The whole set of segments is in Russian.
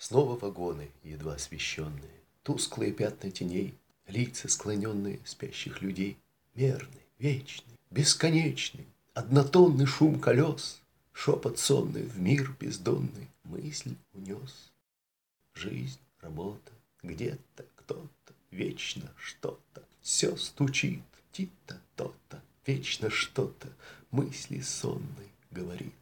Снова вагоны, едва освещенные, тусклые пятна теней, лица, склоненные спящих людей. Мерный, вечный, бесконечный, однотонный шум колес, шепот сонный в мир бездонный мысль унес. Жизнь, работа, где-то кто-то, вечно что-то, все стучит, ти-то, то-то, вечно что-то, мысли сонной говорит.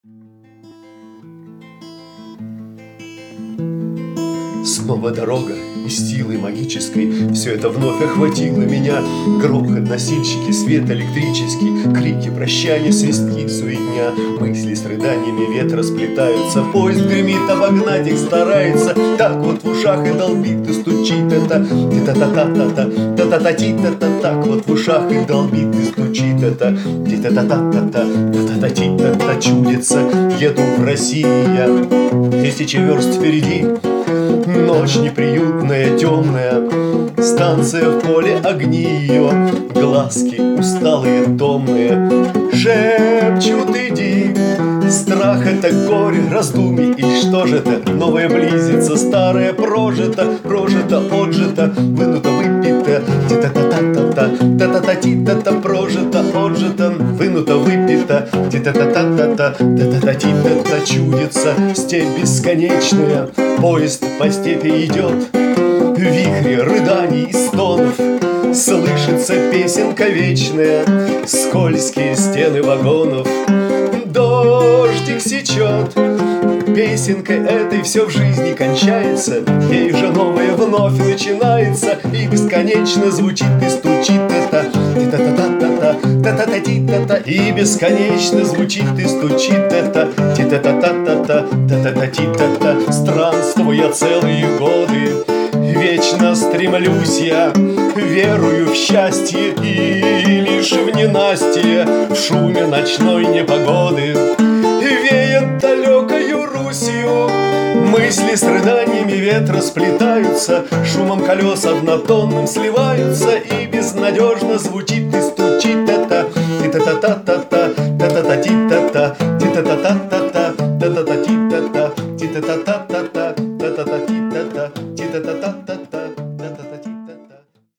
Снова дорога, и силой магической все это вновь охватило меня. Грохот, носильщики, свет электрический, крики, прощания, свистки, суетня. Мысли с рыданиями ветра сплетаются, поезд гремит, обогнать их старается. Так вот в ушах и долбит, и стучит это ти-та-та-та-та-та, та-та-та-ти-та-та. Так вот в ушах и долбит, и стучит это ти-та-та-та-та-та, та-та-та-ти-та-та. Чудится, еду в Россию, 1000 верст впереди. Ночь неприютная, темная, станция в поле, огни ее, глазки усталые, томные, шепчут: иди. Страх — это горе, раздумий, и что же это? Новое близится, старое прожито, прожито, отжито, вынуто, выпито, ти-та-та-та-та-та, та-та-та-ти-та-та, прожито, отжито, вынуто, выпито, ти-та-та-та-та-та, та-та-та-ти-та-та. Чудится степь бесконечная, поезд по степи идет, в вихре рыданий и стонов слышится песенка вечная, скользкие стены вагонов. Дождик сечет, песенкой этой все в жизни кончается, ей же новое вновь начинается, и бесконечно звучит и стучит это ти-та-та-та-та-та, та-та-та-ти-та-та. И бесконечно звучит и стучит это ти-та-та-та-та-та, та-та-та-ти-та-та. Странствуя целые годы, вечно стремлюсь я, верую в счастье и лишь в ненастье, в шуме ночной непогоды веет далекою Русью. Мысли с рыданиями ветра сплетаются, шумом колес однотонным сливаются, и безнадежно звучит и стучит это ти-та-та-та-та-та, та-та-та-ти-та-та, ти-та-та-та-та-та, та-та-та-ти-та-та, ти-та-та-та.